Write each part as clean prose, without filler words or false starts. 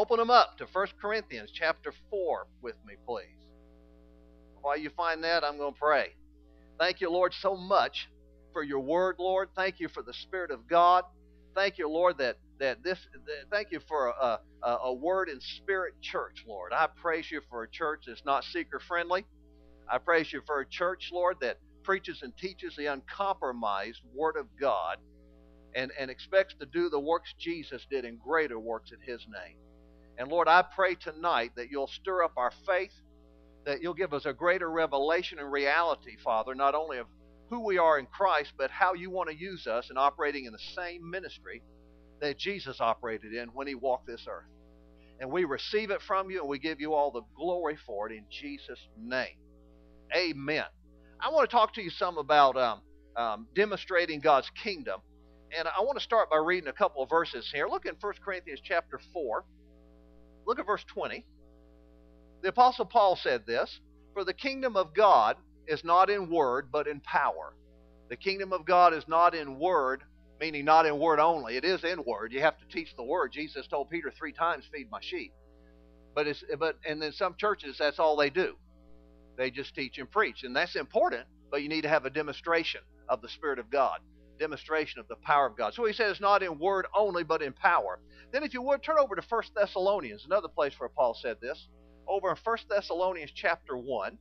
Open them up to 1 Corinthians chapter 4 with me, please. While you find that, I'm going to pray. Thank you, Lord, so much for your word, Lord. Thank you for the Spirit of God. Thank you, Lord, thank you for a word in spirit church, Lord. I praise you for a church that's not seeker friendly. I praise you for a church, Lord, that preaches and teaches the uncompromised word of God and expects to do the works Jesus did and greater works in his name. And Lord, I pray tonight that you'll stir up our faith, that you'll give us a greater revelation and reality, Father, not only of who we are in Christ, but how you want to use us in operating in the same ministry that Jesus operated in when he walked this earth. And we receive it from you, and we give you all the glory for it in Jesus' name. Amen. I want to talk to you some about demonstrating God's kingdom. And I want to start by reading a couple of verses here. Look in 1 Corinthians chapter 4. Look at verse 20. The Apostle Paul said this, "For the kingdom of God is not in word, but in power." The kingdom of God is not in word, meaning not in word only. It is in word. You have to teach the word. Jesus told Peter 3 times, "Feed my sheep." And in some churches, that's all they do. They just teach and preach. And that's important, but you need to have a demonstration of the Spirit of God. Demonstration of the power of God. So he said it's not in word only, but in power. Then if you would, turn over to 1 Thessalonians, another place where Paul said this. Over in 1 Thessalonians chapter 1.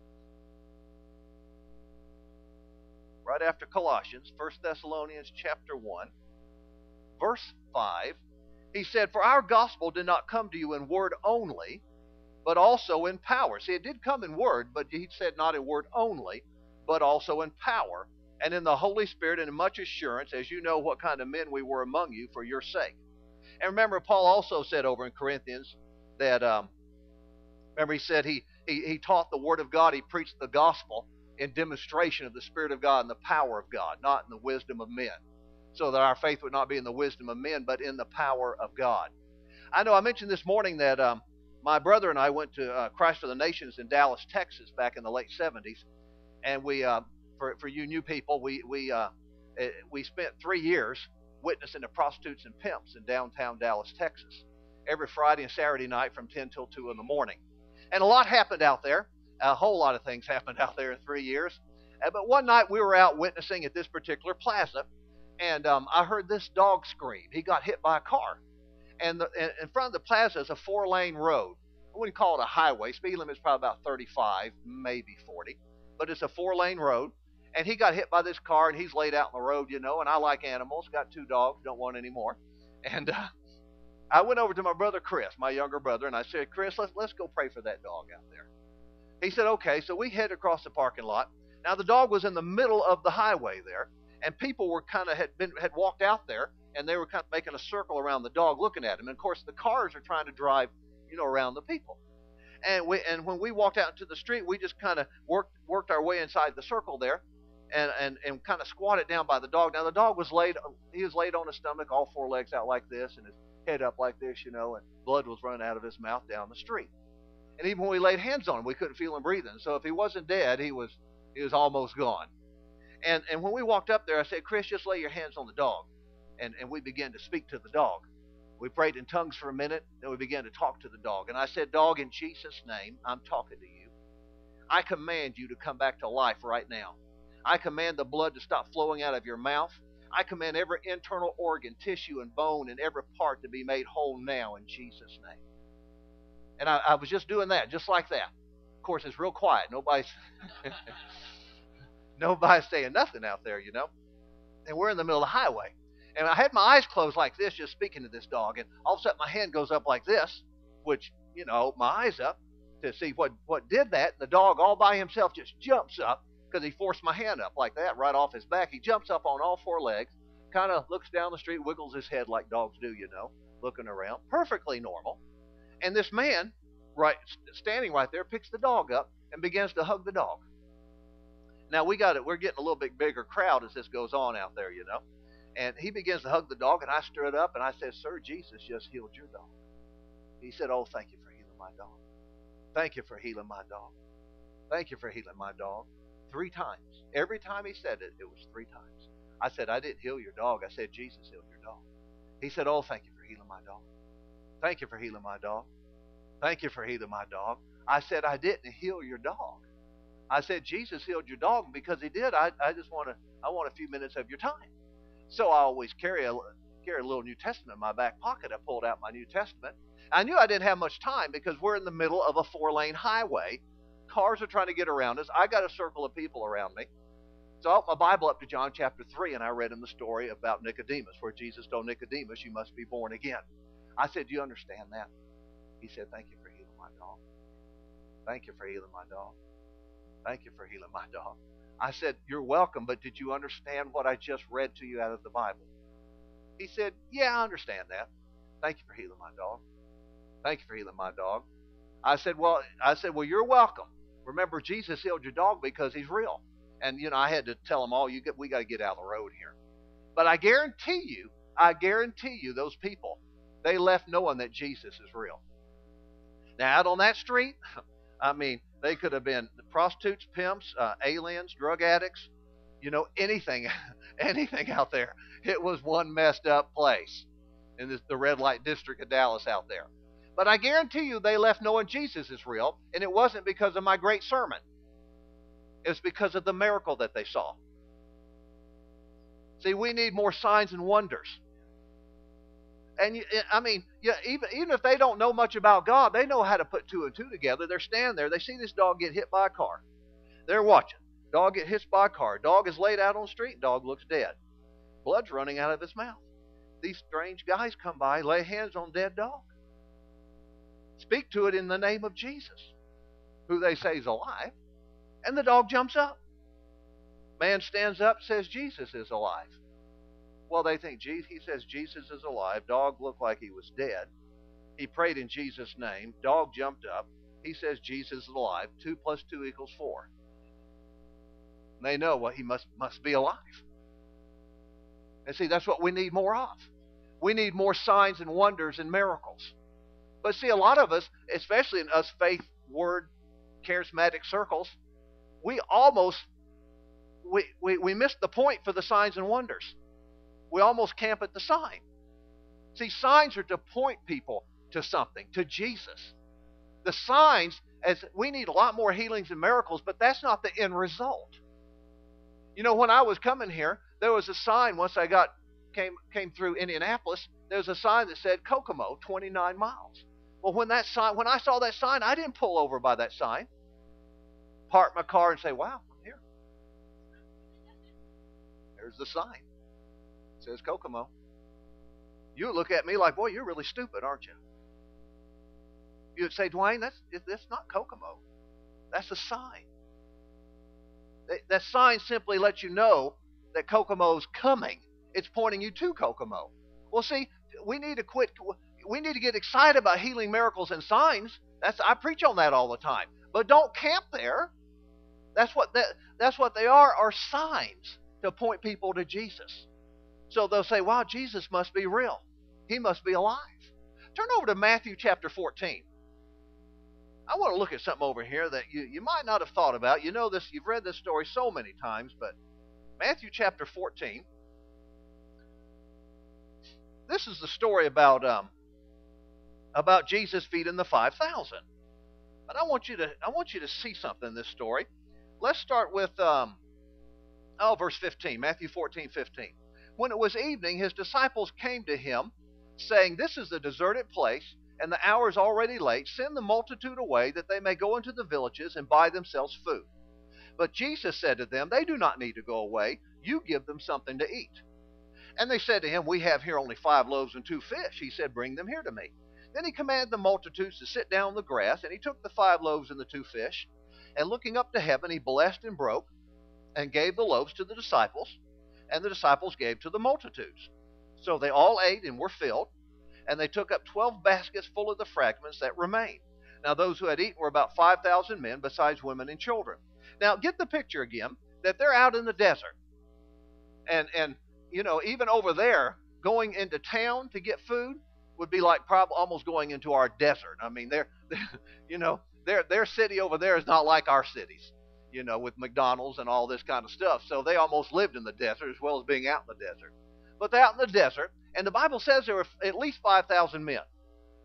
Right after Colossians, 1 Thessalonians chapter 1. Verse 5. He said, "For our gospel did not come to you in word only, but also in power." See, it did come in word, but he said not in word only, but also in power, and in the Holy Spirit, and in much assurance, as you know what kind of men we were among you for your sake. And remember, Paul also said over in Corinthians that, remember he said he taught the Word of God, he preached the gospel in demonstration of the Spirit of God and the power of God, not in the wisdom of men, so that our faith would not be in the wisdom of men, but in the power of God. I know I mentioned this morning that my brother and I went to Christ for the Nations in Dallas, Texas, back in the late 70s, and we, for you new people, we spent 3 years witnessing to prostitutes and pimps in downtown Dallas, Texas, every Friday and Saturday night from 10 till 2 in the morning. And a lot happened out there. A whole lot of things happened out there in 3 years. But one night we were out witnessing at this particular plaza, and I heard this dog scream. He got hit by a car. And in front of the plaza is a 4-lane road. I wouldn't call it a highway. Speed limit is probably about 35, maybe 40. But it's a 4-lane road. And he got hit by this car, and he's laid out in the road, you know. And I like animals. Got 2 dogs. Don't want any more. And I went over to my brother Chris, my younger brother, and I said, "Chris, let's go pray for that dog out there." He said, "Okay." So we head across the parking lot. Now the dog was in the middle of the highway there, and people were had walked out there, and they were kind of making a circle around the dog, looking at him. And of course, the cars are trying to drive, around the people. And when we walked out into the street, we just kind of worked our way inside the circle there, and kind of squatted down by the dog. Now the dog was laid on his stomach, all 4 legs out like this, and his head up like this, and blood was running out of his mouth down the street. And even when we laid hands on him, we couldn't feel him breathing. So if he wasn't dead, he was almost gone. And when we walked up there, I said, "Chris, just lay your hands on the dog." And we began to speak to the dog. We prayed in tongues for a minute, then we began to talk to the dog. And I said, "Dog, in Jesus' name, I'm talking to you. I command you to come back to life right now. I command the blood to stop flowing out of your mouth. I command every internal organ, tissue, and bone and every part to be made whole now in Jesus' name." And I was just doing that, just like that. Of course, it's real quiet. Nobody's saying nothing out there, And we're in the middle of the highway. And I had my eyes closed like this, just speaking to this dog. And all of a sudden, my hand goes up like this, which, my eyes up to see what did that. And the dog all by himself just jumps up because he forced my hand up like that, right off his back. He jumps up on all 4 legs, kind of looks down the street, wiggles his head like dogs do, looking around. Perfectly normal. And this man, standing right there, picks the dog up and begins to hug the dog. Now we're getting a little bit bigger crowd as this goes on out there, And he begins to hug the dog, and I stood up and I said, "Sir, Jesus just healed your dog." He said, "Oh, thank you for healing my dog. Thank you for healing my dog. Thank you for healing my dog." 3 times. Every time he said it, it was 3 times. I said, "I didn't heal your dog. I said, Jesus healed your dog." He said, "Oh, thank you for healing my dog." Thank you for healing my dog. Thank you for healing my dog. I said, I didn't heal your dog. I said, Jesus healed your dog, and because he did, I want a few minutes of your time. So I always carry a little New Testament in my back pocket. I pulled out my New Testament. I knew I didn't have much time because we're in the middle of a 4-lane highway. Cars are trying to get around us. I got a circle of people around me. So I opened my Bible up to John chapter 3, and I read him the story about Nicodemus, where Jesus told Nicodemus, you must be born again. I said, do you understand that? He said, thank you for healing my dog. Thank you for healing my dog. Thank you for healing my dog. I said, you're welcome, but did you understand what I just read to you out of the Bible? He said, yeah, I understand that. Thank you for healing my dog. Thank you for healing my dog. I said, well, you're welcome. Remember, Jesus healed your dog because he's real. And, I had to tell them all, we got to get out of the road here. But I guarantee you, those people, they left knowing that Jesus is real. Now, out on that street, I mean, they could have been prostitutes, pimps, aliens, drug addicts, anything out there. It was one messed up place in the red light district of Dallas out there. But I guarantee you they left knowing Jesus is real, and it wasn't because of my great sermon. It was because of the miracle that they saw. See, we need more signs and wonders. And even if they don't know much about God, they know how to put 2 and 2 together. They're standing there. They see this dog get hit by a car. They're watching. Dog get hit by a car. Dog is laid out on the street. Dog looks dead. Blood's running out of his mouth. These strange guys come by, lay hands on dead dog. Speak to it in the name of Jesus, who they say is alive. And the dog jumps up. Man stands up, says Jesus is alive. Well, they think he says Jesus is alive. Dog looked like he was dead. He prayed in Jesus' name. Dog jumped up. He says Jesus is alive. 2 + 2 = 4. They know what he must be alive. And see, that's what we need more of. We need more signs and wonders and miracles. But see, a lot of us, especially in us faith word charismatic circles, we miss the point for the signs and wonders. We almost camp at the sign. See, signs are to point people to something, to Jesus. The signs, as we need a lot more healings and miracles, but that's not the end result. When I was coming here, there was a sign once I came through Indianapolis. There was a sign that said Kokomo, 29 miles. Well, when I saw that sign, I didn't pull over by that sign, park my car and say, wow, I'm here. There's the sign. It says Kokomo. You look at me like, boy, you're really stupid, aren't you? You'd say, Dwayne, that's not Kokomo. That's a sign. That sign simply lets you know that Kokomo's coming. It's pointing you to Kokomo. Well, see, we need to get excited about healing, miracles, and signs. I preach on that all the time. But don't camp there. That's what they are signs to point people to Jesus. So they'll say, wow, Jesus must be real. He must be alive. Turn over to Matthew chapter 14. I want to look at something over here that you might not have thought about. You know this, you've read this story so many times, but Matthew chapter 14. This is the story about Jesus feeding the 5,000. But I want you to see something in this story. Let's start with verse 15, Matthew 14:15. When it was evening, his disciples came to him, saying, this is the deserted place, and the hour is already late. Send the multitude away, that they may go into the villages and buy themselves food. But Jesus said to them, they do not need to go away. You give them something to eat. And they said to him, we have here only 5 loaves and 2 fish. He said, bring them here to me. Then he commanded the multitudes to sit down on the grass, and he took the 5 loaves and the 2 fish, and looking up to heaven, he blessed and broke, and gave the loaves to the disciples, and the disciples gave to the multitudes. So they all ate and were filled, and they took up 12 baskets full of the fragments that remained. Now those who had eaten were about 5,000 men, besides women and children. Now get the picture again, that they're out in the desert. And even over there, going into town to get food would be like probably almost going into our desert. I mean, their city over there is not like our cities, with McDonald's and all this kind of stuff. So they almost lived in the desert as well as being out in the desert. But they're out in the desert, and the Bible says there were at least 5,000 men.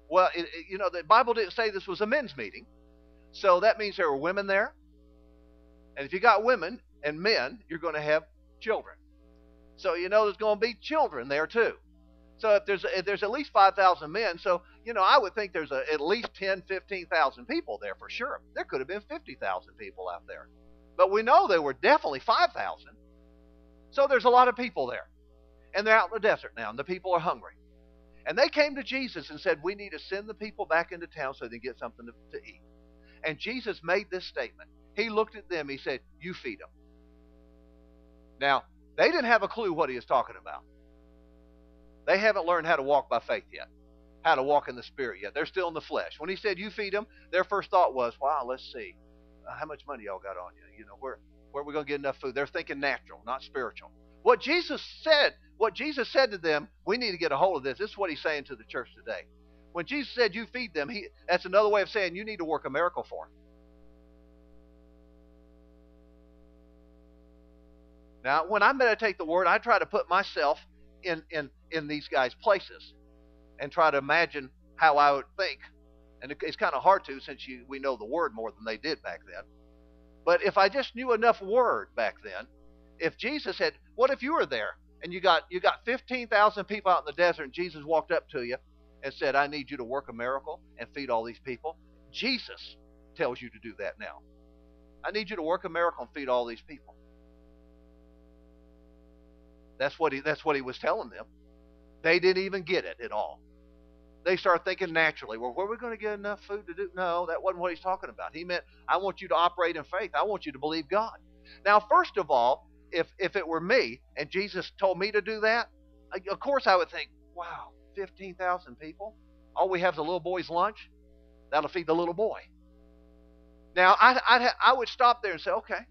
Well, the Bible didn't say this was a men's meeting, so that means there were women there. And if you got women and men, you're going to have children. So there's going to be children there too. So if there's at least 5,000 men, so I would think there's at least 10, 15,000 people there for sure. There could have been 50,000 people out there, but we know there were definitely 5,000. So there's a lot of people there, and they're out in the desert now, and the people are hungry. And they came to Jesus and said, "We need to send the people back into town so they can get something to eat." And Jesus made this statement. He looked at them. He said, "You feed them." Now, they didn't have a clue what he was talking about. They haven't learned how to walk by faith yet, how to walk in the Spirit yet. They're still in the flesh. When he said, "You feed them," their first thought was, "Wow, let's see. How much money y'all got on you? Where are we going to get enough food?" They're thinking natural, not spiritual. What Jesus said to them, we need to get a hold of this. This is what he's saying to the church today. When Jesus said, "You feed them," that's another way of saying you need to work a miracle for them. Now, when I meditate the Word, I try to put myself in these guys' places and try to imagine how I would think. And it's kind of hard to, since we know the Word more than they did back then. But if I just knew enough Word back then, if Jesus had, what if you were there and you got 15,000 people out in the desert, and Jesus walked up to you and said, "I need you to work a miracle and feed all these people." Jesus tells you to do that now. I need you to work a miracle and feed all these people. That's what he was telling them. They didn't even get it at all. They started thinking naturally, well, where are we going to get enough food to do? No, that wasn't what he's talking about. He meant, I want you to operate in faith. I want you to believe God. Now, first of all, if it were me and Jesus told me to do that, of course I would think, wow, 15,000 people? All we have is a little boy's lunch? That'll feed the little boy. Now, I would stop there and say, okay.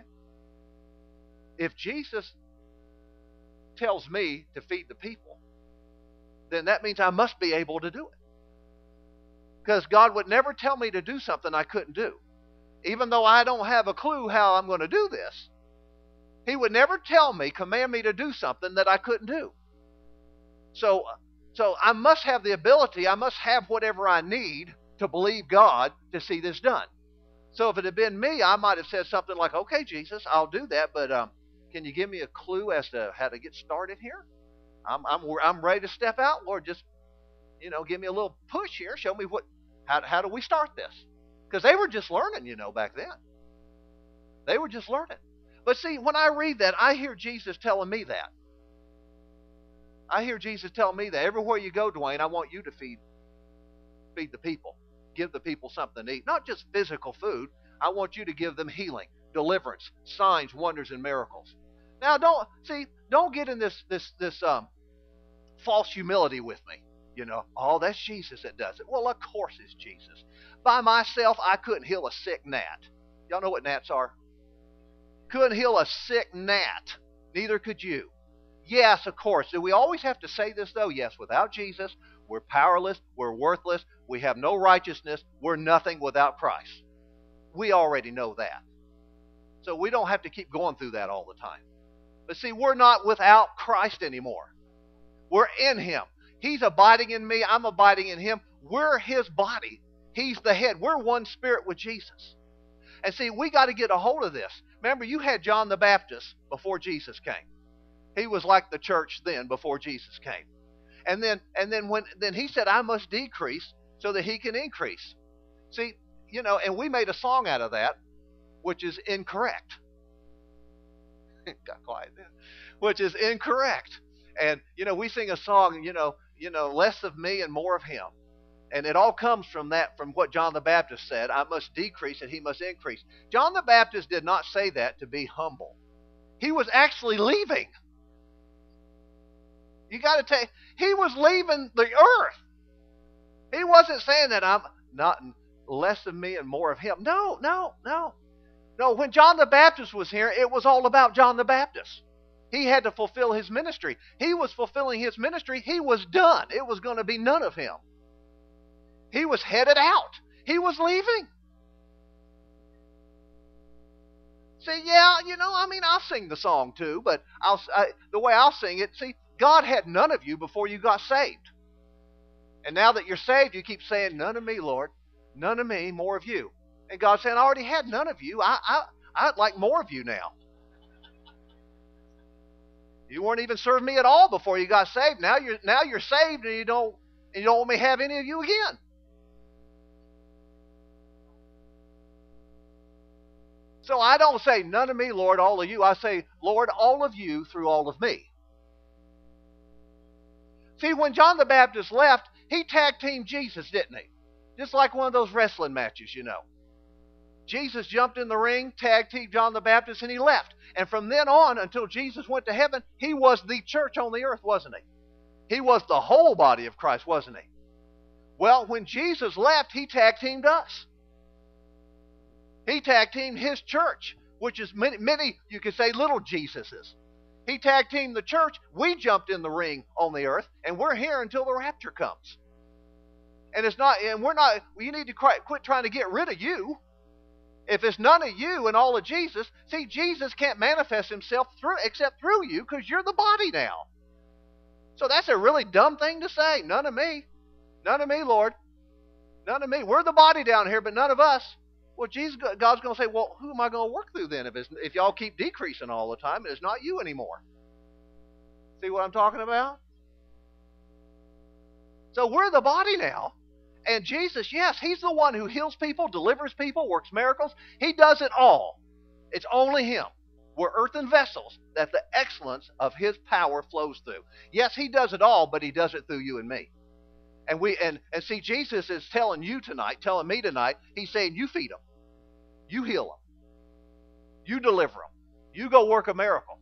If Jesus tells me to feed the people, then that means I must be able to do it. Because God would never tell me to do something I couldn't do. Even though I don't have a clue how I'm going to do this, He would never command me to do something that I couldn't do. So I must have the ability, I must have whatever I need to believe God to see this done. So if it had been me, I might have said something like, "Okay, Jesus, I'll do that, but can you give me a clue as to how to get started here? I'm ready to step out, Lord. Just give me a little push here. Show me how do we start this?" Because they were just learning, back then. They were just learning. But see, when I read that, I hear Jesus telling me that. I hear Jesus telling me that everywhere you go, Dwayne, I want you to feed the people, give the people something to eat, not just physical food. I want you to give them healing, deliverance, signs, wonders, and miracles. Now, don't get in this false humility with me. Oh, that's Jesus that does it. Well, of course it's Jesus. By myself, I couldn't heal a sick gnat. Y'all know what gnats are? Couldn't heal a sick gnat. Neither could you. Yes, of course. Do we always have to say this, though? Yes, without Jesus, we're powerless, we're worthless, we have no righteousness, we're nothing without Christ. We already know that. So we don't have to keep going through that all the time. But see, we're not without Christ anymore. We're in Him. He's abiding in me, I'm abiding in Him. We're His body. He's the head. We're one spirit with Jesus. And see, we got to get a hold of this. Remember, you had John the Baptist before Jesus came. He was like the church then before Jesus came. And then he said, "I must decrease so that He can increase." See, and we made a song out of that, which is incorrect. Got quiet then. Which is incorrect. And we sing a song, less of me and more of Him. And it all comes from what John the Baptist said, "I must decrease and He must increase." John the Baptist did not say that to be humble. He was actually leaving. You got to take, he was leaving the earth. He wasn't saying that I'm not less of me and more of Him. No. When John the Baptist was here, it was all about John the Baptist. He had to fulfill his ministry. He was fulfilling his ministry. He was done. It was going to be none of him. He was headed out. He was leaving. See, yeah, I'll sing the song too, but the way I'll sing it, see, God had none of you before you got saved. And now that you're saved, you keep saying, none of me, Lord. None of me, more of you. And God's saying, I already had none of you. I'd like more of you now. You weren't even serving me at all before you got saved. Now you're saved and you don't want me to have any of you again. So I don't say, none of me, Lord, all of you. I say, Lord, all of you through all of me. See, when John the Baptist left, he tag teamed Jesus, didn't he? Just like one of those wrestling matches, you know. Jesus jumped in the ring, tag teamed John the Baptist, and he left. And from then on, until Jesus went to heaven, he was the church on the earth, wasn't he? He was the whole body of Christ, wasn't he? Well, when Jesus left, he tag teamed us. He tag teamed his church, which is many, you could say, little Jesuses. He tag teamed the church. We jumped in the ring on the earth, and we're here until the rapture comes. And you need to quit trying to get rid of you. If it's none of you and all of Jesus, see, Jesus can't manifest himself except through you because you're the body now. So that's a really dumb thing to say. None of me. None of me, Lord. None of me. We're the body down here, but none of us. Well, God's going to say, well, who am I going to work through then if y'all keep decreasing all the time and it's not you anymore? See what I'm talking about? So we're the body now. And Jesus, yes, he's the one who heals people, delivers people, works miracles. He does it all. It's only him. We're earthen vessels that the excellence of his power flows through. Yes, he does it all, but he does it through you and me. And see, Jesus is telling me tonight, he's saying, you feed them. You heal them. You deliver them. You go work a miracle.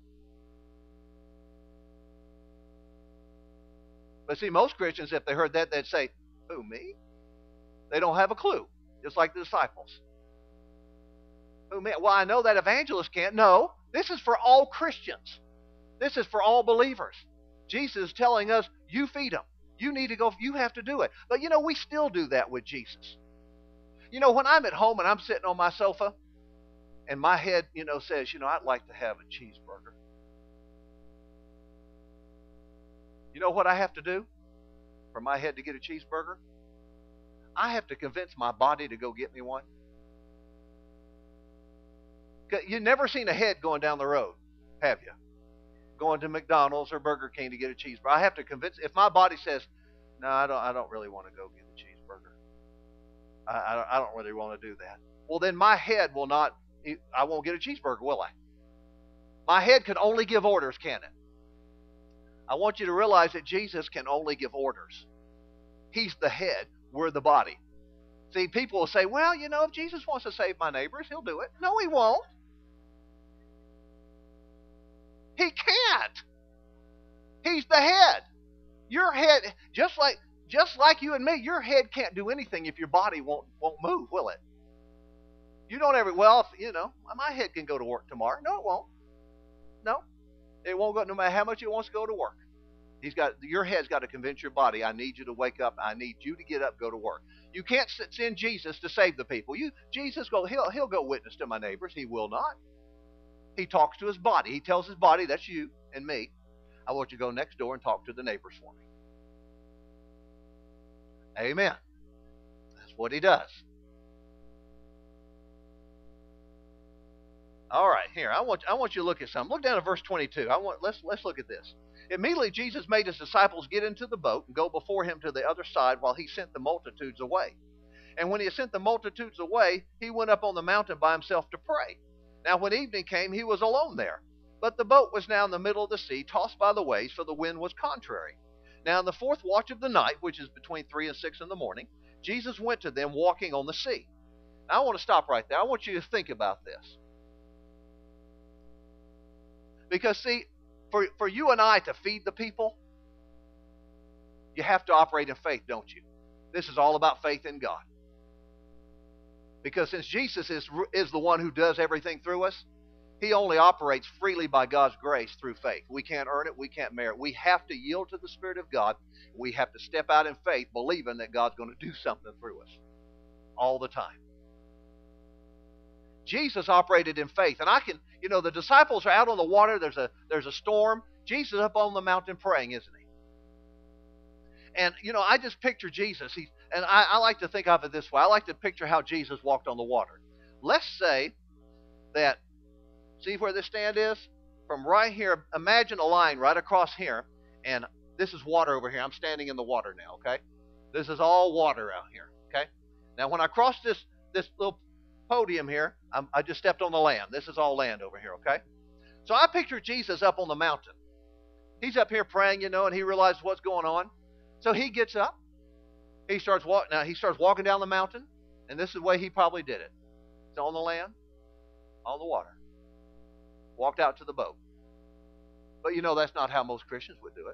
But see, most Christians, if they heard that, they'd say, who, me? They don't have a clue, just like the disciples. Who, me? Well, I know that evangelists can't. No, this is for all Christians. This is for all believers. Jesus is telling us, you feed them. You need to go, you have to do it. But we still do that with Jesus. When I'm at home and I'm sitting on my sofa and my head, says, I'd like to have a cheeseburger. You know what I have to do for my head to get a cheeseburger? I have to convince my body to go get me one. You've never seen a head going down the road, have you? Going to McDonald's or Burger King to get a cheeseburger. I have to convince. If my body says, no, I don't really want to go get a cheeseburger. I don't really want to do that. Well, then my head will not. I won't get a cheeseburger, will I? My head can only give orders, can it? I want you to realize that Jesus can only give orders. He's the head. We're the body. See, people will say, well, if Jesus wants to save my neighbors, he'll do it. No, he won't. He can't. He's the head. Your head, just like you and me, your head can't do anything if your body won't move, will it? You don't ever, my head can go to work tomorrow. No, it won't. No. It won't go, no matter how much it wants to go to work. Your head's got to convince your body, I need you to wake up. I need you to get up, go to work. You can't send Jesus to save the people. Jesus, he'll go witness to my neighbors. He will not. He talks to his body. He tells his body, that's you and me. I want you to go next door and talk to the neighbors for me. Amen. That's what he does. All right, here, I want you to look at something. Look down at verse 22. Let's look at this. Immediately Jesus made his disciples get into the boat and go before him to the other side while he sent the multitudes away. And when he had sent the multitudes away, he went up on the mountain by himself to pray. Now when evening came, he was alone there. But the boat was now in the middle of the sea, tossed by the waves, for the wind was contrary. Now in the fourth watch of the night, which is between 3 and 6 in the morning, Jesus went to them walking on the sea. Now I want to stop right there. I want you to think about this. Because, see, for you and I to feed the people, you have to operate in faith, don't you? This is all about faith in God. Because since Jesus is the one who does everything through us, he only operates freely by God's grace through faith. We can't earn it. We can't merit it. We have to yield to the Spirit of God. We have to step out in faith, believing that God's going to do something through us all the time. Jesus operated in faith. And the disciples are out on the water. There's a storm. Jesus is up on the mountain praying, isn't he? And, I just picture Jesus. And I like to think of it this way. I like to picture how Jesus walked on the water. Let's say that, see where this stand is? From right here, imagine a line right across here, and this is water over here. I'm standing in the water now, okay? This is all water out here, okay? Now, when I cross this little podium here, I just stepped on the land. This is all land over here, okay? So I picture Jesus up on the mountain. He's up here praying, and he realizes what's going on. So he gets up. He starts walking down the mountain, and this is the way he probably did it. It's on the land, on the water. Walked out to the boat. But that's not how most Christians would do it.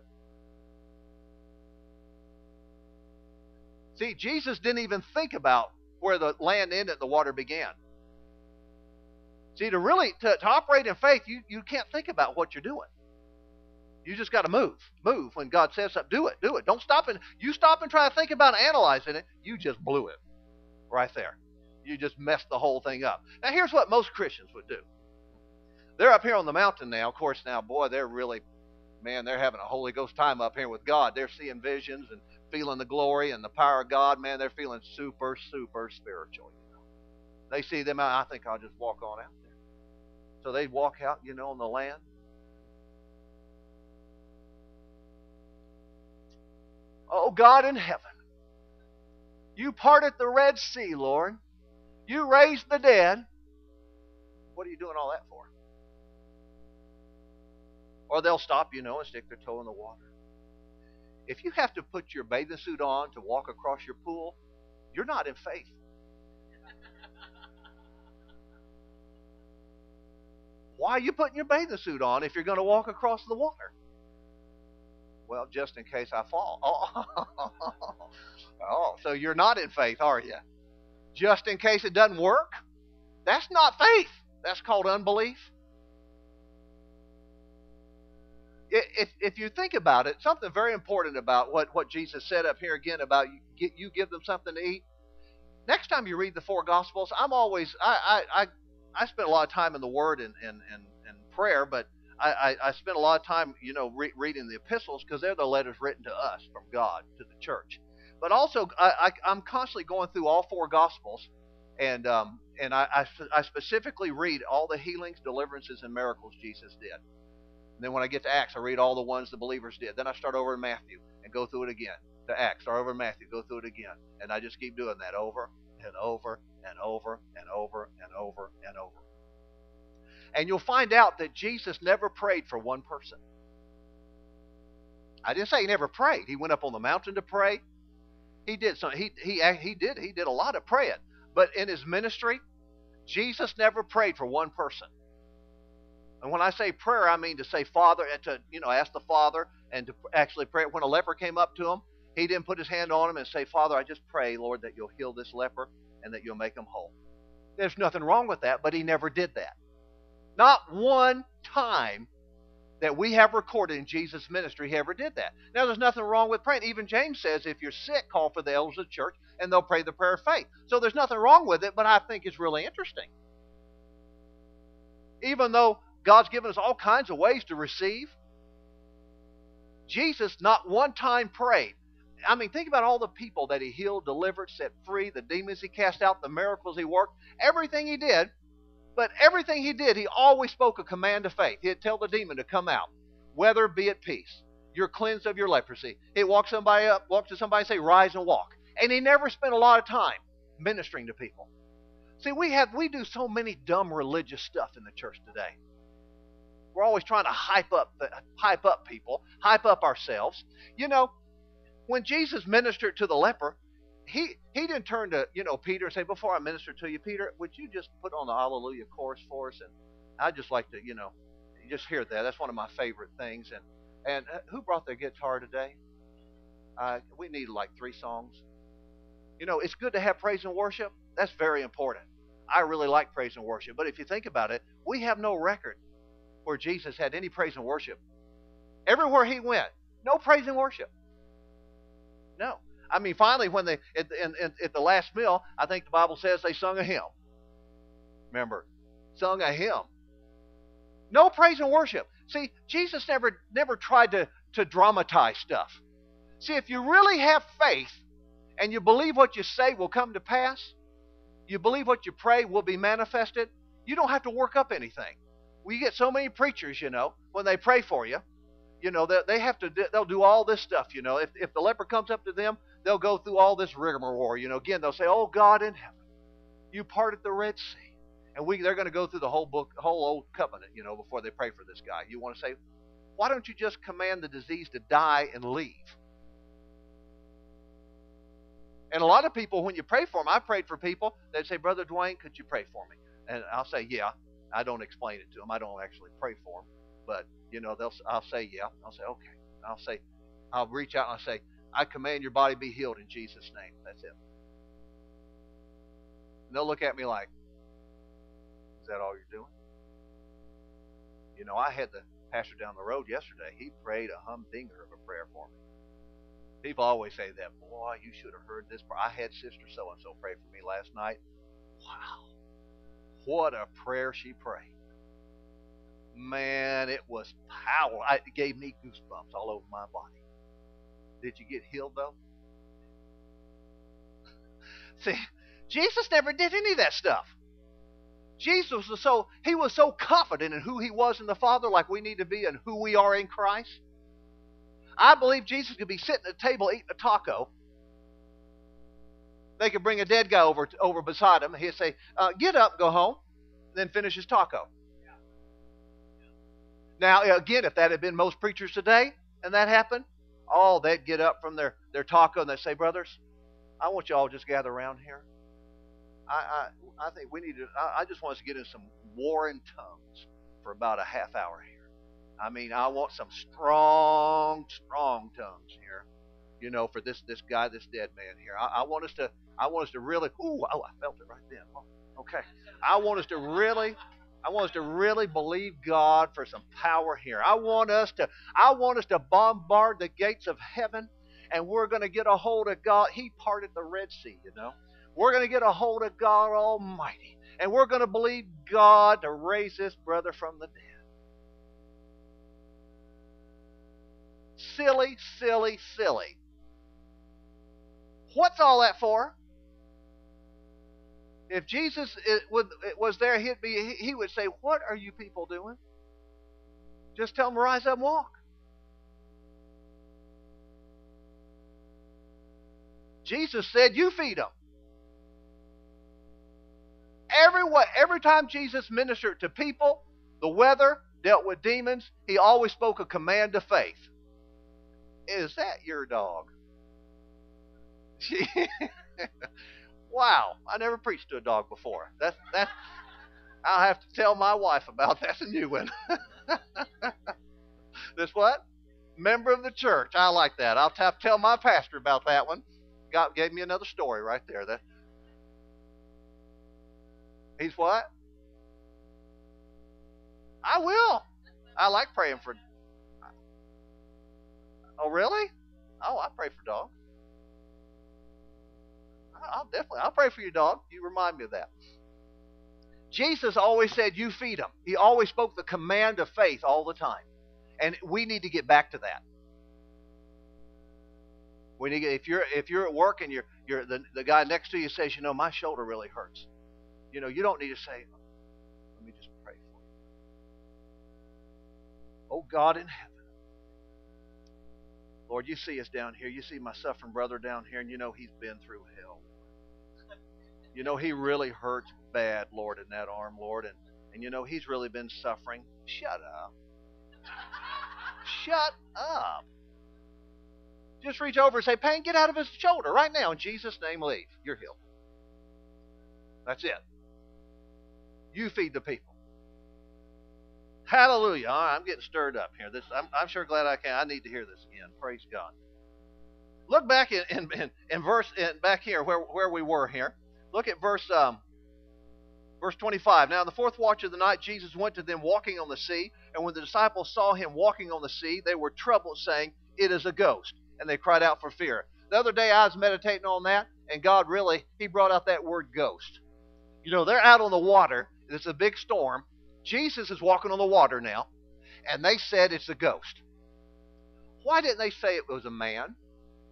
See, Jesus didn't even think about where the land ended and the water began. See, to operate in faith, you can't think about what you're doing. You just got to move. Move when God says something. Do it. Don't stop and try to think about analyzing it. You just blew it right there. You just messed the whole thing up. Now, here's what most Christians would do. They're up here on the mountain now. Of course, now, boy, they're having a Holy Ghost time up here with God. They're seeing visions and feeling the glory and the power of God. Man, they're feeling super, super spiritual. They see them out. I think I'll just walk on out there. So they walk out, on the land. Oh, God in heaven, you parted the Red Sea, Lord. You raised the dead. What are you doing all that for? Or they'll stop, and stick their toe in the water. If you have to put your bathing suit on to walk across your pool, you're not in faith. Why are you putting your bathing suit on if you're going to walk across the water? Well, just in case I fall. So you're not in faith, are you? Just in case it doesn't work? That's not faith. That's called unbelief. If you think about it, something very important about what Jesus said up here again about you give them something to eat. Next time you read the four Gospels, I spend a lot of time in the Word and prayer, but I spend a lot of time, reading the epistles because they're the letters written to us from God to the church. But also, I'm constantly going through all four Gospels, and I specifically read all the healings, deliverances, and miracles Jesus did. And then when I get to Acts, I read all the ones the believers did. Then I start over in Matthew and go through it again. To Acts, start over in Matthew, go through it again. And I just keep doing that over and over and over and over and over and over. And you'll find out that Jesus never prayed for one person. I didn't say he never prayed. He went up on the mountain to pray. He did some. He did a lot of praying. But in his ministry, Jesus never prayed for one person. And when I say prayer, I mean to say Father, and to ask the Father, and to actually pray. When a leper came up to him, he didn't put his hand on him and say, Father, I just pray, Lord, that you'll heal this leper and that you'll make him whole. There's nothing wrong with that, but he never did that. Not one time that we have recorded in Jesus' ministry he ever did that. Now, there's nothing wrong with praying. Even James says, if you're sick, call for the elders of the church, and they'll pray the prayer of faith. So there's nothing wrong with it, but I think it's really interesting. Even though God's given us all kinds of ways to receive, Jesus not one time prayed. I mean, think about all the people that he healed, delivered, set free, the demons he cast out, the miracles he worked, everything he did. But everything he did, he always spoke a command of faith. He'd tell the demon to come out, whether be at peace. You're cleansed of your leprosy. He'd walk to somebody and say, rise and walk. And he never spent a lot of time ministering to people. See, we do so many dumb religious stuff in the church today. We're always trying to hype up people, hype up ourselves. When Jesus ministered to the leper, he didn't turn to Peter and say, before I minister to you, Peter, would you just put on the Hallelujah chorus for us? And I'd just like to just hear that. That's one of my favorite things. And who brought their guitar today? We need like 3 songs. It's good to have praise and worship. That's very important. I really like praise and worship. But if you think about it, we have no record where Jesus had any praise and worship. Everywhere he went, no praise and worship. No. I mean, finally, when they at the last meal, I think the Bible says they sung a hymn. Remember, sung a hymn. No praise and worship. See, Jesus never tried to dramatize stuff. See, if you really have faith and you believe what you say will come to pass, you believe what you pray will be manifested, you don't have to work up anything. We get so many preachers, when they pray for you, they'll do all this stuff, If the leper comes up to them, they'll go through all this rigmarole, Again, they'll say, "Oh God in heaven, you parted the Red Sea." And they're going to go through the whole Old Covenant, before they pray for this guy. You want to say, why don't you just command the disease to die and leave? And a lot of people, when you pray for them, I prayed for people, they'd say, "Brother Dwayne, could you pray for me?" And I'll say, "Yeah." I don't explain it to them. I don't actually pray for them. But, I'll say, "Yeah." I'll say, "Okay." I'll reach out and I'll say, "I command your body be healed in Jesus' name." That's it. And they'll look at me like, "Is that all you're doing?" I had the pastor down the road yesterday. He prayed a humdinger of a prayer for me. People always say that, "Boy, you should have heard this. I had Sister so-and-so pray for me last night." Wow. What a prayer she prayed. Man, it was power. It gave me goosebumps all over my body. Did you get healed, though? See, Jesus never did any of that stuff. Jesus was so confident in who he was in the Father, like we need to be in who we are in Christ. I believe Jesus could be sitting at a table eating a taco. They could bring a dead guy over beside him, and he'd say, "Get up, go home," and then finish his taco. Now, again, if that had been most preachers today, and that happened, they'd get up from their taco and they'd say, "Brothers, I want you all just gather around here. I think we need to. I just want us to get in some war in tongues for about a half hour here. I mean, I want some strong tongues here. For this guy, this dead man here. I want us to really. I felt it right then. Okay. I want us to really believe God for some power here. I want us to bombard the gates of heaven, and we're going to get a hold of God. He parted the Red Sea, We're going to get a hold of God Almighty, and we're going to believe God to raise this brother from the dead. Silly, silly, silly. What's all that for? If Jesus was there, he would say, "What are you people doing? Just tell them to rise up and walk." Jesus said, "You feed them." Every time Jesus ministered to people, the weather, dealt with demons, he always spoke a command of faith. Is that your dog? Wow, I never preached to a dog before. That's I'll have to tell my wife about that. That's a new one. This what? Member of the church. I like that. I'll have to tell my pastor about that one. God gave me another story right there. He's what? I will. I like praying for. Oh, really? Oh, I pray for dogs. I'll pray for your dog. You remind me of that. Jesus always said, "You feed them." He always spoke the command of faith all the time. And we need to get back to that. We need if you're at work and the guy next to you says, "My shoulder really hurts." You don't need to say, "Let me just pray for you." Oh God in heaven, Lord, you see us down here. You see my suffering brother down here, and he's been through hell. He really hurts bad, Lord, in that arm, Lord, and he's really been suffering. Shut up. Shut up. Just reach over and say, "Pain, get out of his shoulder right now. In Jesus' name, leave. You're healed." That's it. You feed the people. Hallelujah. All right, I'm getting stirred up here. I'm sure glad I can. I need to hear this again. Praise God. Look back in verse back here where we were here. Look at verse 25. Now in the fourth watch of the night, Jesus went to them walking on the sea, and when the disciples saw him walking on the sea, they were troubled, saying, "It is a ghost," and they cried out for fear. The other day I was meditating on that, and God He brought out that word ghost. They're out on the water. It's a big storm. Jesus is walking on the water now, and they said it's a ghost. Why didn't they say it was a man?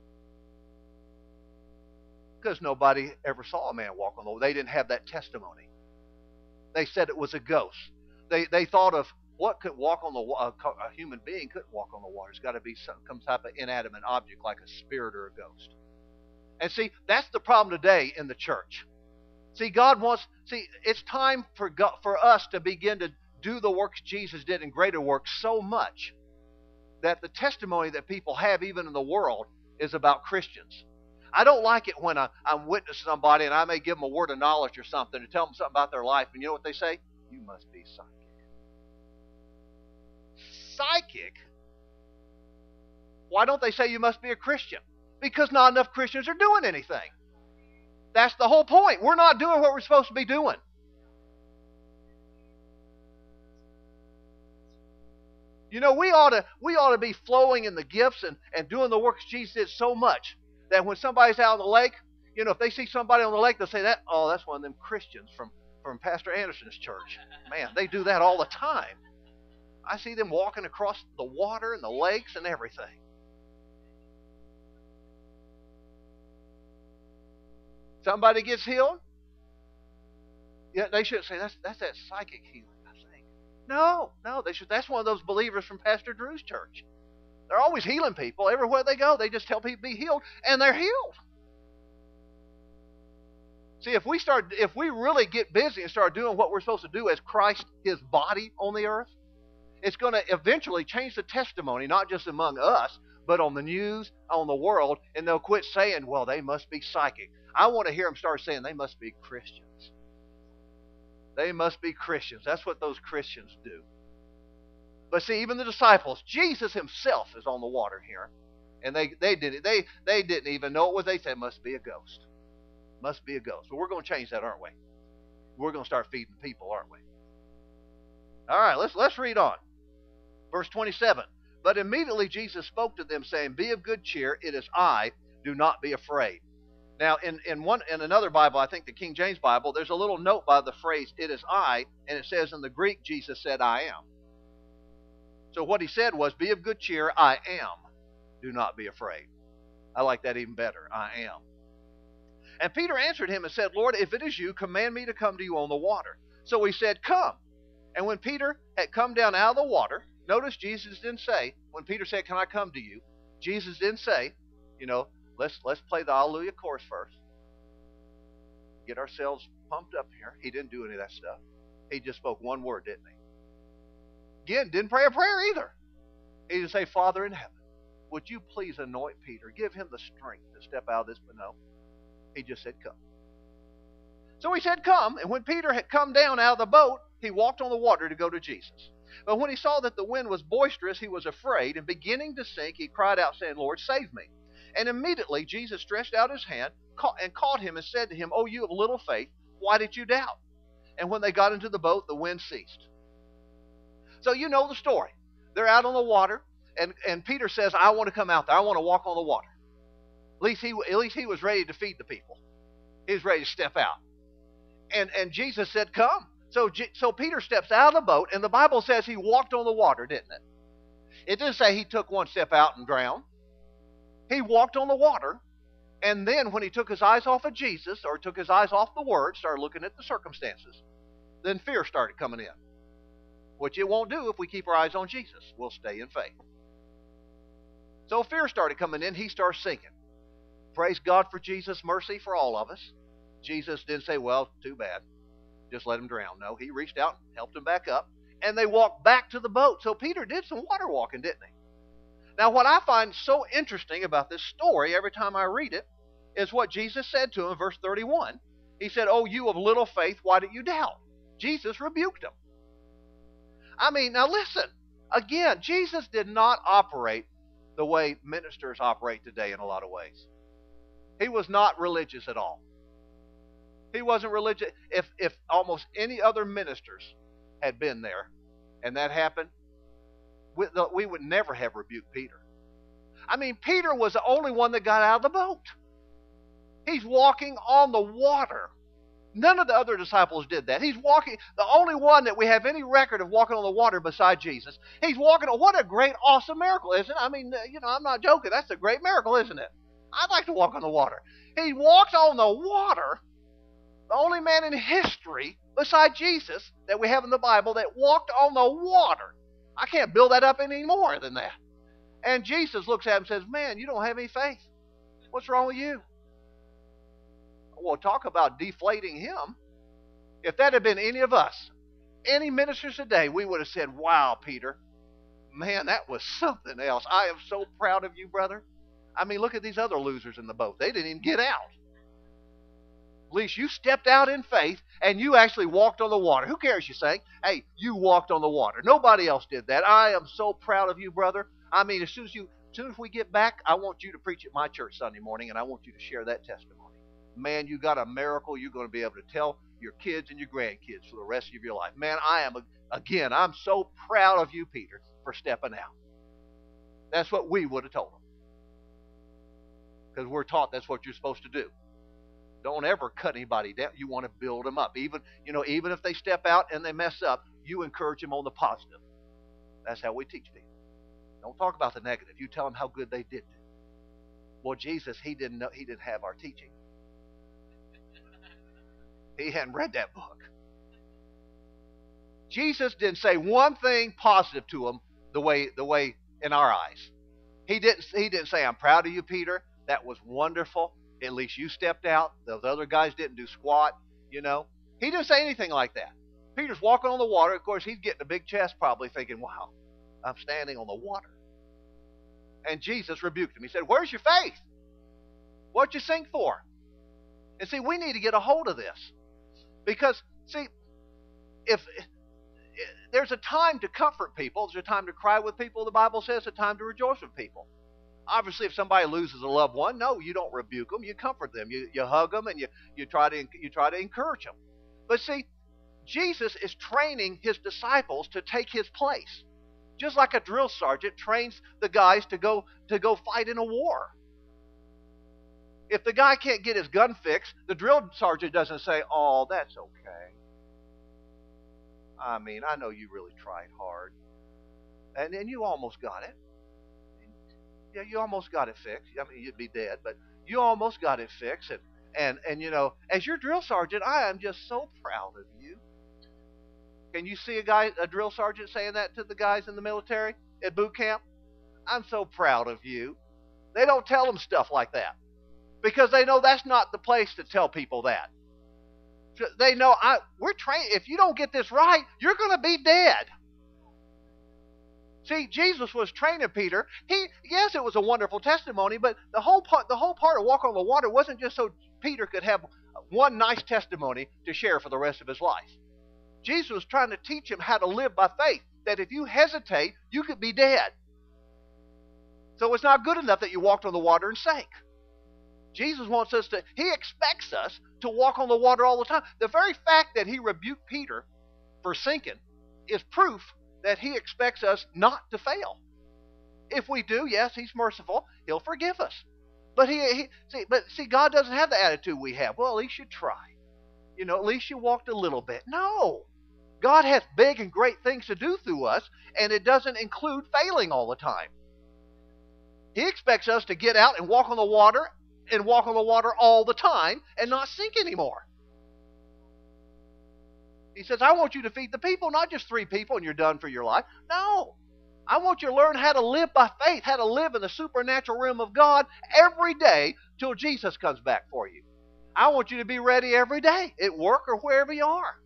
Because nobody ever saw a man walk on the water. They didn't have that testimony. They said it was a ghost. They thought of what could walk on the water. A human being couldn't walk on the water. It's got to be some type of inanimate object like a spirit or a ghost. And see, that's the problem today in the church. See, it's time for us to begin to do the works Jesus did and greater works so much that the testimony that people have even in the world is about Christians. I don't like it when I'm witnessing somebody and I may give them a word of knowledge or something to tell them something about their life, and you know what they say? You must be psychic. Psychic? Why don't they say you must be a Christian? Because not enough Christians are doing anything. That's the whole point. We're not doing what we're supposed to be doing. You know, we ought to be flowing in the gifts and doing the works Jesus did so much that when somebody's out on the lake, you know, if they see somebody on the lake, they'll say that's one of them Christians from Pastor Anderson's church. Man, they do that all the time. I see them walking across the water and the lakes and everything. Somebody gets healed, yeah, they should say that's that psychic healing, I think. No, they should. That's one of those believers from Pastor Drew's church. They're always healing people everywhere they go. They just tell people to be healed, and they're healed. See, if we really get busy and start doing what we're supposed to do as Christ, His body on the earth, it's going to eventually change the testimony, not just among us, but on the news, on the world, and they'll quit saying, well, they must be psychic. I want to hear them start saying they must be Christians. They must be Christians. That's what those Christians do. But see, even the disciples, Jesus Himself is on the water here. And they did it. They didn't even know it was. They said, must be a ghost. Must be a ghost. But we're going to change that, aren't we? We're going to start feeding people, aren't we? All right, let's read on. Verse 27. But immediately Jesus spoke to them, saying, be of good cheer, it is I, do not be afraid. Now, in another Bible, I think the King James Bible, there's a little note by the phrase, it is I, and it says in the Greek, Jesus said, I am. So what He said was, be of good cheer, I am. Do not be afraid. I like that even better, I am. And Peter answered Him and said, Lord, if it is You, command me to come to You on the water. So He said, come. And when Peter had come down out of the water, notice Jesus didn't say, when Peter said, can I come to you? Jesus didn't say, you know, let's play the Hallelujah chorus first. Get ourselves pumped up here. He didn't do any of that stuff. He just spoke one word, didn't He? Again, didn't pray a prayer either. He didn't say, Father in heaven, would You please anoint Peter? Give him the strength to step out of this. But no, He just said, come. So He said, come. And when Peter had come down out of the boat, he walked on the water to go to Jesus. But when he saw that the wind was boisterous, he was afraid, and beginning to sink, he cried out, saying, Lord, save me. And immediately Jesus stretched out His hand and caught him and said to him, O you of little faith, why did you doubt? And when they got into the boat, the wind ceased. So you know the story. They're out on the water, and Peter says, I want to come out there. I want to walk on the water. At least he was ready to feed the people. He was ready to step out. And Jesus said, come. So Peter steps out of the boat, and the Bible says he walked on the water, didn't it? It didn't say he took one step out and drowned. He walked on the water, and then when he took his eyes off of Jesus, or took his eyes off the Word, started looking at the circumstances, then fear started coming in, which it won't do if we keep our eyes on Jesus. We'll stay in faith. So fear started coming in. He starts sinking. Praise God for Jesus' mercy for all of us. Jesus didn't say, well, too bad. Just let him drown. No, He reached out and helped him back up, and they walked back to the boat. So Peter did some water walking, didn't he? Now, what I find so interesting about this story every time I read it is what Jesus said to him, verse 31. He said, oh, you of little faith, why did you doubt? Jesus rebuked him. I mean, now listen. Again, Jesus did not operate the way ministers operate today in a lot of ways. He was not religious at all. He wasn't religious. If almost any other ministers had been there and that happened, we would never have rebuked Peter. I mean, Peter was the only one that got out of the boat. He's walking on the water. None of the other disciples did that. He's walking, the only one that we have any record of walking on the water beside Jesus. He's walking on, what a great, awesome miracle, isn't it? I mean, I'm not joking. That's a great miracle, isn't it? I'd like to walk on the water. He walked on the water. The only man in history beside Jesus that we have in the Bible that walked on the water. I can't build that up any more than that. And Jesus looks at him and says, man, you don't have any faith. What's wrong with you? Well, talk about deflating him. If that had been any of us, any ministers today, we would have said, wow, Peter, man, that was something else. I am so proud of you, brother. I mean, look at these other losers in the boat. They didn't even get out. At least you stepped out in faith and you actually walked on the water. Who cares you saying, hey, you walked on the water. Nobody else did that. I am so proud of you, brother. I mean, as soon as we get back, I want you to preach at my church Sunday morning, and I want you to share that testimony. Man, you got a miracle you're going to be able to tell your kids and your grandkids for the rest of your life. Man, I'm so proud of you, Peter, for stepping out. That's what we would have told them. Because we're taught that's what you're supposed to do. Don't ever cut anybody down. You want to build them up. Even if they step out and they mess up, you encourage them on the positive. That's how we teach people. Don't talk about the negative. You tell them how good they did do. Well, Jesus, he didn't have our teaching. He hadn't read that book. Jesus didn't say one thing positive to him the way in our eyes. He didn't say, I'm proud of you, Peter. That was wonderful. At least you stepped out. Those other guys didn't do squat, He didn't say anything like that. Peter's walking on the water. Of course, he's getting a big chest probably thinking, wow, I'm standing on the water. And Jesus rebuked him. He said, where's your faith? What'd you sink for? And see, we need to get a hold of this. Because, see, if there's a time to comfort people, there's a time to cry with people, the Bible says, a time to rejoice with people. Obviously, if somebody loses a loved one, no, you don't rebuke them. You comfort them. You hug them and you try to encourage them. But see, Jesus is training his disciples to take his place. Just like a drill sergeant trains the guys to go fight in a war. If the guy can't get his gun fixed, the drill sergeant doesn't say, oh, that's okay. I mean, I know you really tried hard. And you almost got it. Yeah, you almost got it fixed. I mean, you'd be dead, but you almost got it fixed. And as your drill sergeant, I am just so proud of you. Can you see a drill sergeant saying that to the guys in the military at boot camp? I'm so proud of you. They don't tell them stuff like that because they know that's not the place to tell people that. They know we're trained. If you don't get this right, you're going to be dead. See, Jesus was training Peter. Yes, it was a wonderful testimony, but the whole part of walk on the water wasn't just so Peter could have one nice testimony to share for the rest of his life. Jesus was trying to teach him how to live by faith, that if you hesitate, you could be dead. So it's not good enough that you walked on the water and sank. Jesus wants us he expects us to walk on the water all the time. The very fact that he rebuked Peter for sinking is proof that he expects us not to fail. If we do, yes, he's merciful. He'll forgive us. But see, God doesn't have the attitude we have. Well, at least you try. At least you walked a little bit. No. God has big and great things to do through us, and it doesn't include failing all the time. He expects us to get out and walk on the water all the time and not sink anymore. He says, I want you to feed the people, not just 3 people and you're done for your life. No. I want you to learn how to live by faith, how to live in the supernatural realm of God every day till Jesus comes back for you. I want you to be ready every day at work or wherever you are.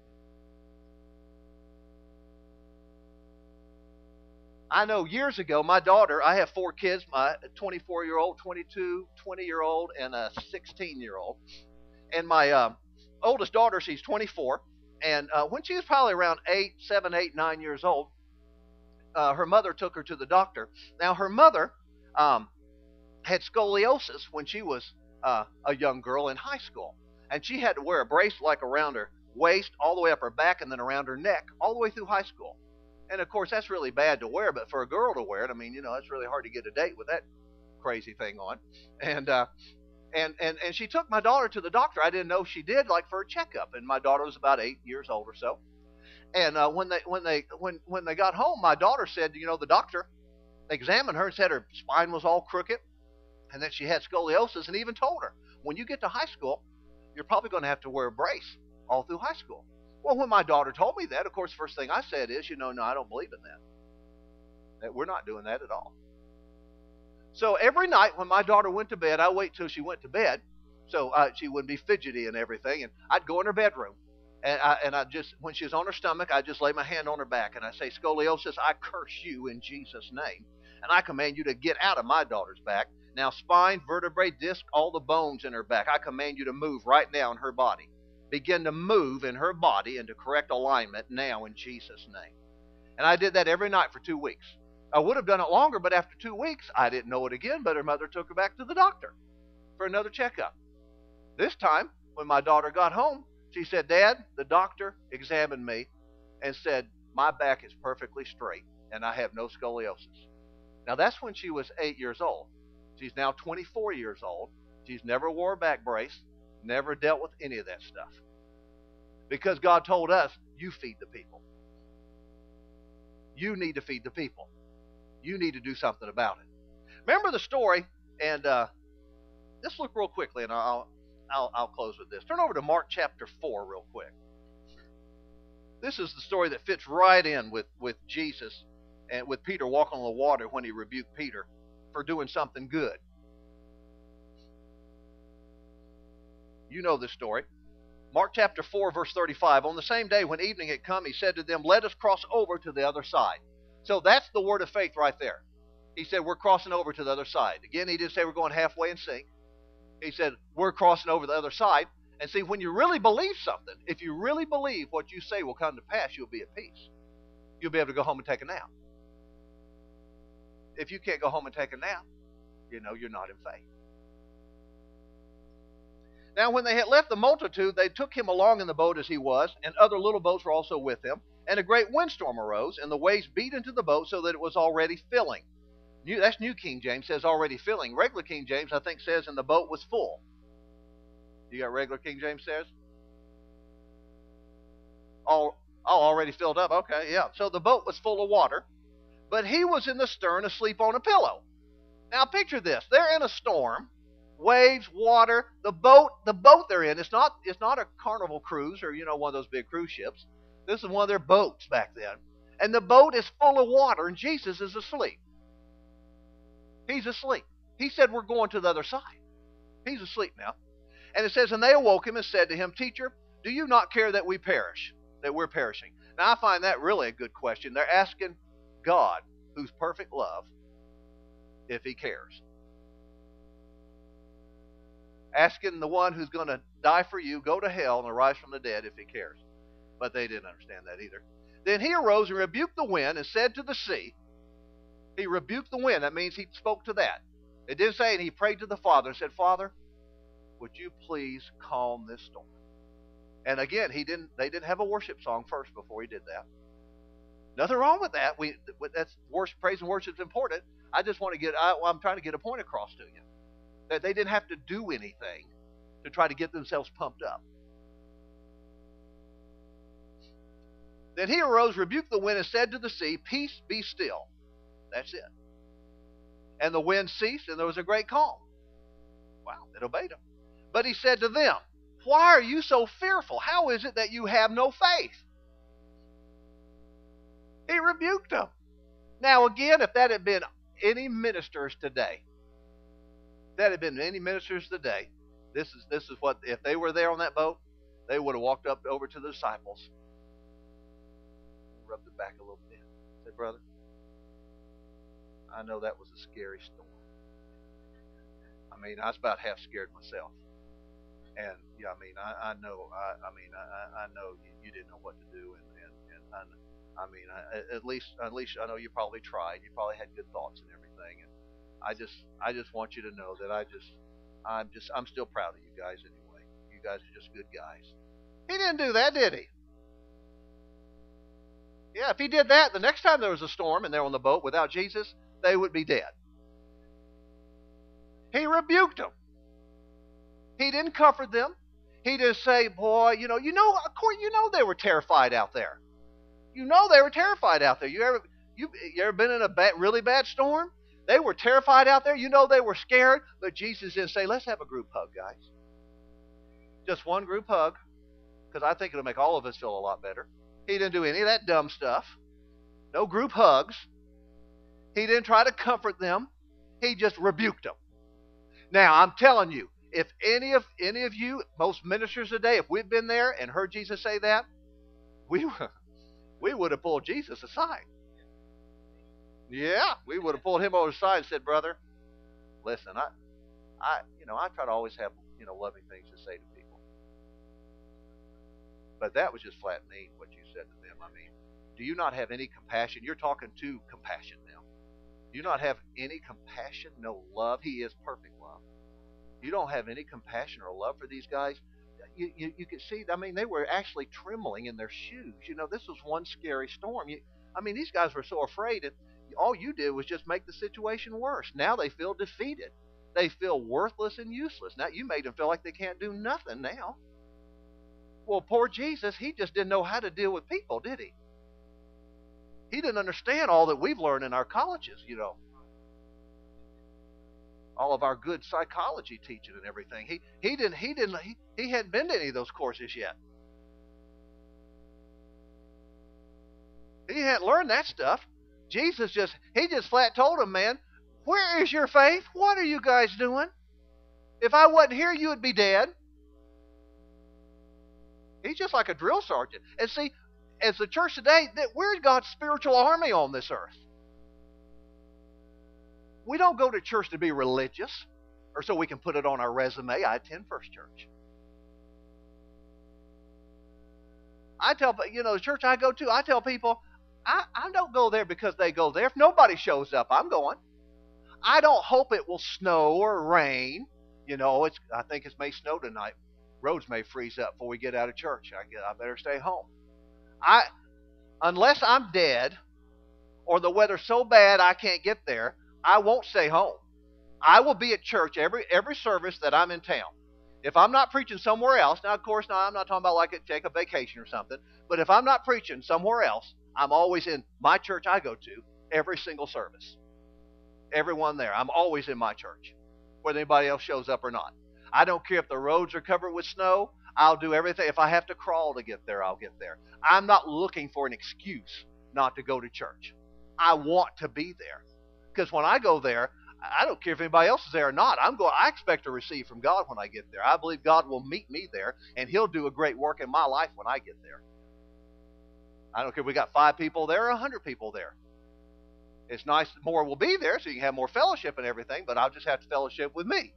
I know years ago, my daughter, I have 4 kids, my 24-year-old, 22, 20-year-old, and a 16-year-old. And my oldest daughter, she's 24. And when she was probably around 7, 8, 9 years old, her mother took her to the doctor. Now, her mother had scoliosis when she was a young girl in high school. And she had to wear a brace like around her waist, all the way up her back, and then around her neck, all the way through high school. And, of course, that's really bad to wear, but for a girl to wear it, I mean, it's really hard to get a date with that crazy thing on. And she took my daughter to the doctor. I didn't know she did, like for a checkup. And my daughter was about 8 years old or so. And when they got home, my daughter said, the doctor examined her and said her spine was all crooked. and that she had scoliosis, and even told her, when you get to high school, you're probably going to have to wear a brace all through high school. Well, when my daughter told me that, of course, the first thing I said is, no, I don't believe in that. That we're not doing that at all. So every night when my daughter went to bed, I wait till she went to bed, so she wouldn't be fidgety and everything, and I'd go in her bedroom, and I just, when she was on her stomach, I just lay my hand on her back, and I say, scoliosis, I curse you in Jesus' name, and I command you to get out of my daughter's back. Now, spine, vertebrae, disc, all the bones in her back, I command you to move right now in her body. Begin to move in her body into correct alignment now in Jesus' name. And I did that every night for 2 weeks. I would have done it longer, but after 2 weeks, I didn't know it again, but her mother took her back to the doctor for another checkup. This time, when my daughter got home, she said, Dad, the doctor examined me and said, my back is perfectly straight, and I have no scoliosis. Now, that's when she was 8 years old. She's now 24 years old. She's never wore a back brace, never dealt with any of that stuff. Because God told us, you feed the people. You need to feed the people. You need to do something about it. Remember the story, and just look real quickly, and I'll close with this. Turn over to Mark chapter 4 real quick. This is the story that fits right in with Jesus and with Peter walking on the water when he rebuked Peter for doing something good. You know this story. Mark chapter 4, verse 35. On the same day when evening had come, he said to them, let us cross over to the other side. So that's the word of faith right there. He said, we're crossing over to the other side. Again, he didn't say we're going halfway in sync. He said, we're crossing over the other side. And see, when you really believe something, if you really believe what you say will come to pass, you'll be at peace. You'll be able to go home and take a nap. If you can't go home and take a nap, you're not in faith. Now, when they had left the multitude, they took him along in the boat as he was, and other little boats were also with him. And a great windstorm arose, and the waves beat into the boat so that it was already filling. That's New King James, says already filling. Regular King James, I think, says, and the boat was full. You got regular King James says? Already filled up. Okay, yeah. So the boat was full of water, but he was in the stern asleep on a pillow. Now picture this. They're in a storm. Waves, water, the boat they're in, it's not a Carnival cruise or one of those big cruise ships. This is one of their boats back then. And the boat is full of water, and Jesus is asleep. He's asleep. He said, we're going to the other side. He's asleep now. And it says, and they awoke him and said to him, Teacher, do you not care that we perish, that we're perishing? Now, I find that really a good question. They're asking God, who's perfect love, if he cares. Asking the one who's going to die for you, go to hell, and arise from the dead if he cares. But they didn't understand that either. Then he arose and rebuked the wind and said to the sea, he rebuked the wind. That means he spoke to that. It didn't say, and he prayed to the Father and said, Father, would you please calm this storm? And again, they didn't have a worship song first before he did that. Nothing wrong with that. That's worship, praise and worship is important. I'm trying to get a point across to you. That they didn't have to do anything to try to get themselves pumped up. Then he arose, rebuked the wind, and said to the sea, Peace, be still. That's it. And the wind ceased, and there was a great calm. Wow, it obeyed him. But he said to them, Why are you so fearful? How is it that you have no faith? He rebuked them. Now again, if that had been any ministers today, this is what, if they were there on that boat, they would have walked up over to the disciples, rubbed it back a little bit, said, Brother, I know that was a scary storm. I mean, I was about half scared myself. And yeah, I know you didn't know what to do, at least I know you probably tried. You probably had good thoughts and everything. And I just want you to know that I'm still proud of you guys anyway. You guys are just good guys. He didn't do that, did he? Yeah, if he did that, the next time there was a storm and they're on the boat without Jesus, they would be dead. He rebuked them. He didn't comfort them. He didn't say, boy, of course, they were terrified out there. They were terrified out there. You ever been in a really bad storm? They were terrified out there. You know they were scared. But Jesus didn't say, let's have a group hug, guys. Just one group hug, because I think it'll make all of us feel a lot better. He didn't do any of that dumb stuff. No group hugs. He didn't try to comfort them. He just rebuked them. Now, I'm telling you, if any of you, most ministers today, if we'd been there and heard Jesus say that, we would have pulled Jesus aside. Yeah, we would have pulled him over the side and said, brother, listen, I try to always have, loving things to say to people. But that was just flat mean, what you said to them. I mean, do you not have any compassion? You're talking to compassion now. Do you not have any compassion, no love? He is perfect love. You don't have any compassion or love for these guys. You could see, I mean, they were actually trembling in their shoes. This was one scary storm. These guys were so afraid, and all you did was just make the situation worse. Now they feel defeated. They feel worthless and useless. Now you made them feel like they can't do nothing now. Well, poor Jesus, he just didn't know how to deal with people, did he? He didn't understand all that we've learned in our colleges, all of our good psychology teaching and everything. He hadn't been to any of those courses yet. He hadn't learned that stuff. Jesus just flat told him, man, where is your faith? What are you guys doing? If I wasn't here, you would be dead. He's just like a drill sergeant. And see, as the church today, we're God's spiritual army on this earth. We don't go to church to be religious or so we can put it on our resume. I attend First Church. I tell, the church I go to, I tell people, I don't go there because they go there. If nobody shows up, I'm going. I don't hope it will snow or rain. I think it may snow tonight. Roads may freeze up before we get out of church. I better stay home. Unless I'm dead or the weather's so bad I can't get there, I won't stay home. I will be at church every service that I'm in town. If I'm not preaching somewhere else, now of course, I'm not talking about take a vacation or something, but if I'm not preaching somewhere else, I'm always in my church I go to every single service. Everyone there. I'm always in my church, whether anybody else shows up or not. I don't care if the roads are covered with snow. I'll do everything. If I have to crawl to get there, I'll get there. I'm not looking for an excuse not to go to church. I want to be there. Because when I go there, I don't care if anybody else is there or not. I expect to receive from God when I get there. I believe God will meet me there, and He'll do a great work in my life when I get there. I don't care if we got 5 people there or 100 people there. It's nice that more will be there so you can have more fellowship and everything, but I'll just have to fellowship with me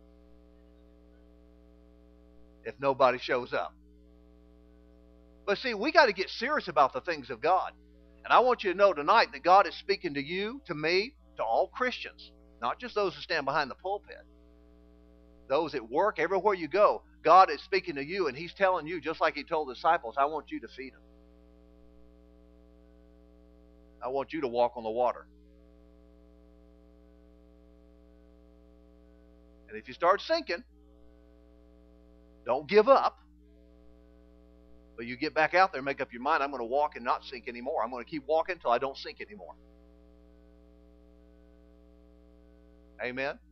if nobody shows up. But see, we got to get serious about the things of God. And I want you to know tonight that God is speaking to you, to me, to all Christians, not just those who stand behind the pulpit. Those at work, everywhere you go, God is speaking to you, and He's telling you, just like He told the disciples, I want you to feed them. I want you to walk on the water. And if you start sinking, don't give up. But you get back out there and make up your mind, I'm going to walk and not sink anymore. I'm going to keep walking until I don't sink anymore. Amen?